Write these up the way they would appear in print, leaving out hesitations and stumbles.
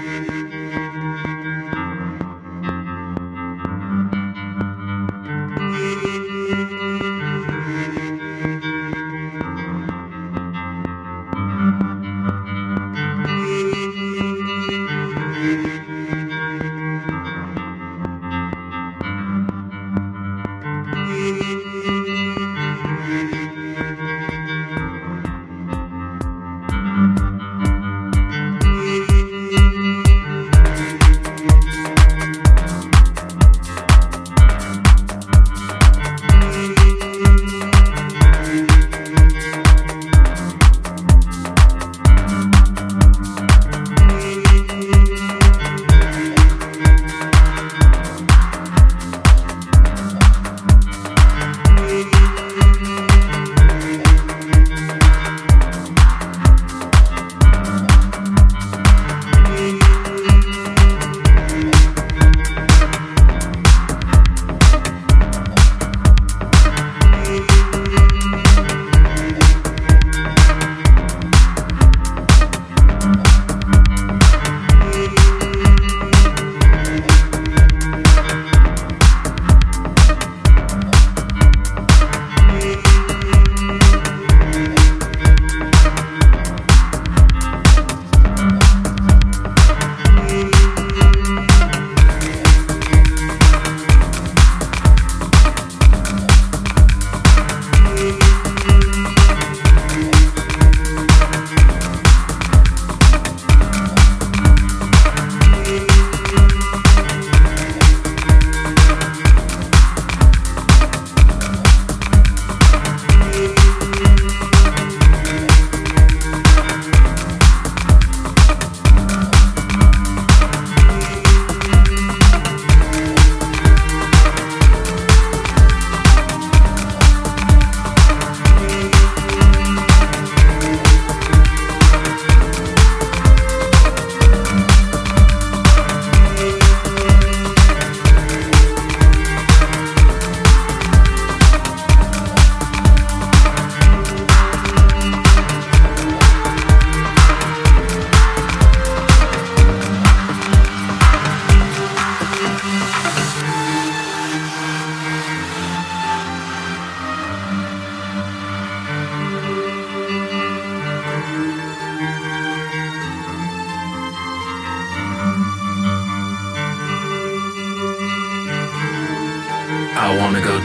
I wanna go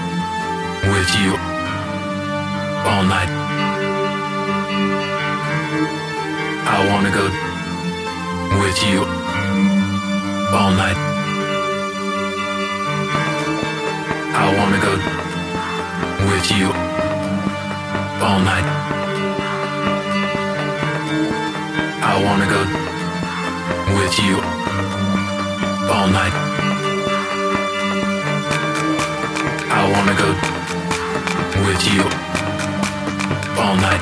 with you all night. I wanna go with you all night. I wanna go with you all night. I wanna go with you all night. I wanna go with you all night.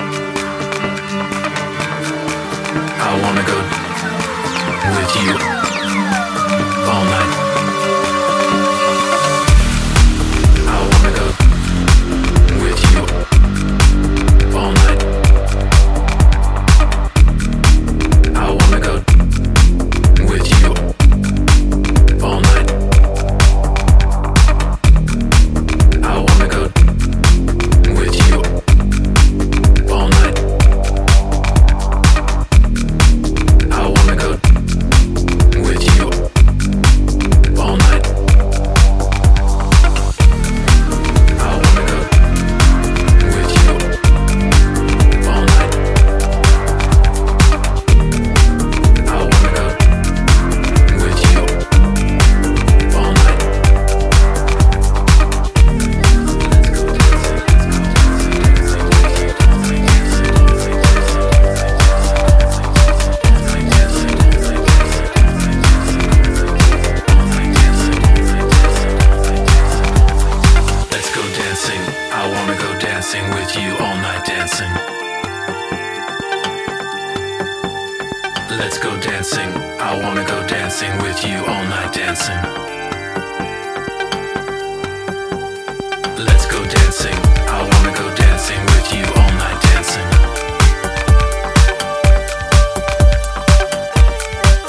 I wanna go with you all night. I wanna go with you all night. I wanna go with you all night. I wanna go with you all night. I wanna go with you all night. I wanna go with you all night. I wanna go with you all night. Let's go dancing. I wanna go dancing with you all night dancing. Let's go dancing. I wanna go dancing with you all night dancing. Let's go dancing. I wanna go dancing with you all night dancing.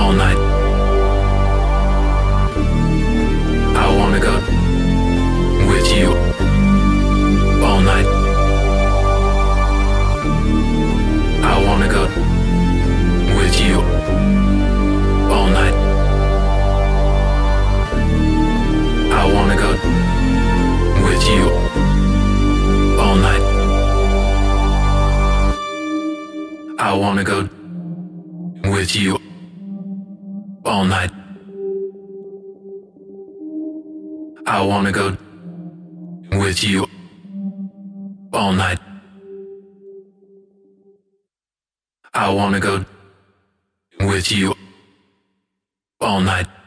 all night. I wanna go with you all night. I wanna go with you all night. I wanna go with you all night. I wanna go with you all night. I wanna go with you all night. I wanna go with you all night.